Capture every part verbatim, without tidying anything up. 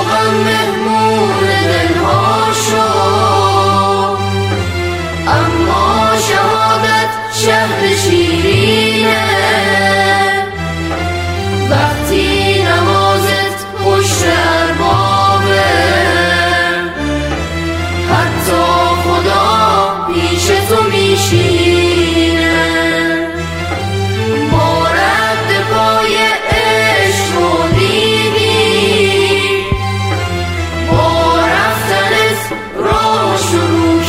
غم مهمون دلها شد، اما شهادت شهر شیرینه. وقتی نمازت پشت اربابه، حتی خدا پیش تو میشینه. با رد پای عشق رو دیدی، با رفتنت راه شروع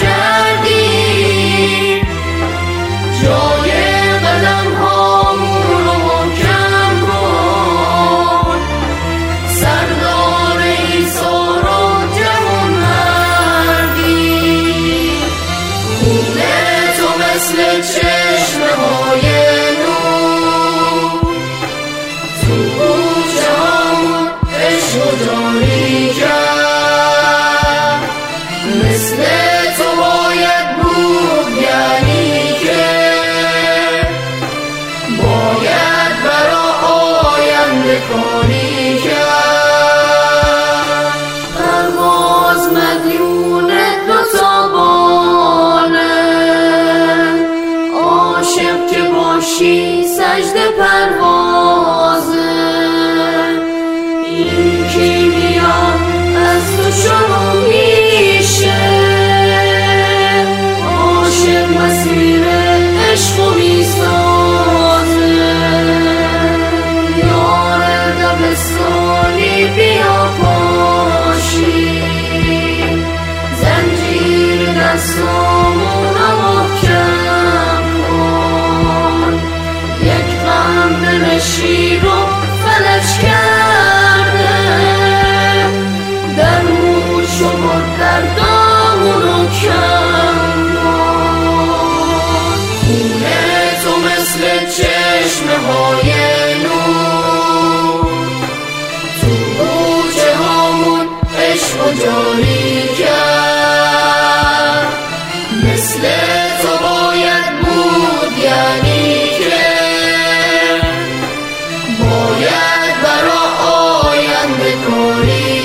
کردی. جای قدم هامون رو محکم کن، سردار عیسی رو جوان مردی. خونه تو مثل چشمه های نور، تو کوچه هامون عشق رو جاری کرد. مثل تو باید بود، یعنی که باید برا آینده کاری کرد. پرواز مدیون دو تا بانه، عاشق که باشی سجده پروازه. این که میاد از تو شروع میشه، عاشق مسیر عشق و میسازه. یار دبستانی بیا پاشی، زنجیر دستامون محکم کن. یک غم دل شیر رو فلج کرده، در مون شما دردامون رو کم کن. خونه تو مثل چشمه های نور، تو کوچه هامون عشق و جاری کرد. مثل تو باید بود، یعنی که باید برا آینده کاری